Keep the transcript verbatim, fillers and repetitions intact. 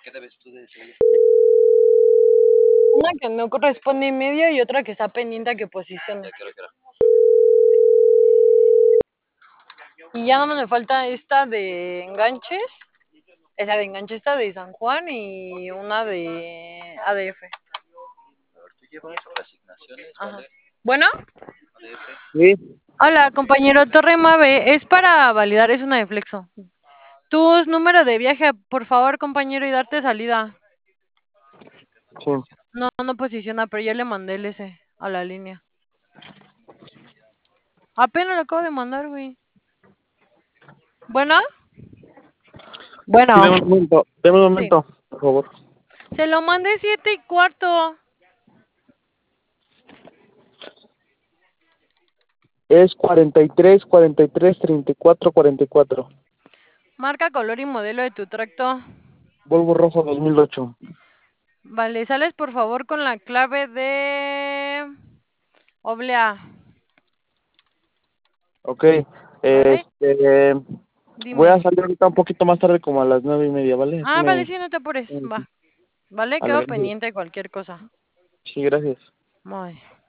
qué debes tú de seguir? Una que no corresponde y medio y otra que está pendiente a que posicione. Ya, quiero, quiero. Y ya no me falta esta de enganches. Esa de enganche está de San Juan y una de A D F. A ver, tú llevas reasignaciones, Ajá. ¿vale? Bueno. A D F. Sí, Hola, compañero Torre Mave. Es para validar, es una de Flexo. Tus número de viaje, por favor, compañero, y darte salida. sí. No, no posiciona, pero ya le mandé el S a la línea. Apenas lo acabo de mandar, güey. ¿Bueno? Sí, deme Bueno. un momento, deme un Sí. momento, por favor. Se lo mandé siete y cuarto. Es cuarenta y tres, cuarenta y tres, treinta y cuatro, cuarenta y cuatro. Marca, color y modelo de tu tracto. Volvo rojo dos mil ocho. Vale, sales por favor con la clave de oblea. Ok, ¿Vale? este, voy Dime. a salir ahorita un poquito más tarde, como a las nueve y media, ¿vale? Es que Ah, vale, me... sí, no te apures. me- Va. Vale, Vale, quedo gracias. pendiente de cualquier cosa. Sí, gracias. Bye.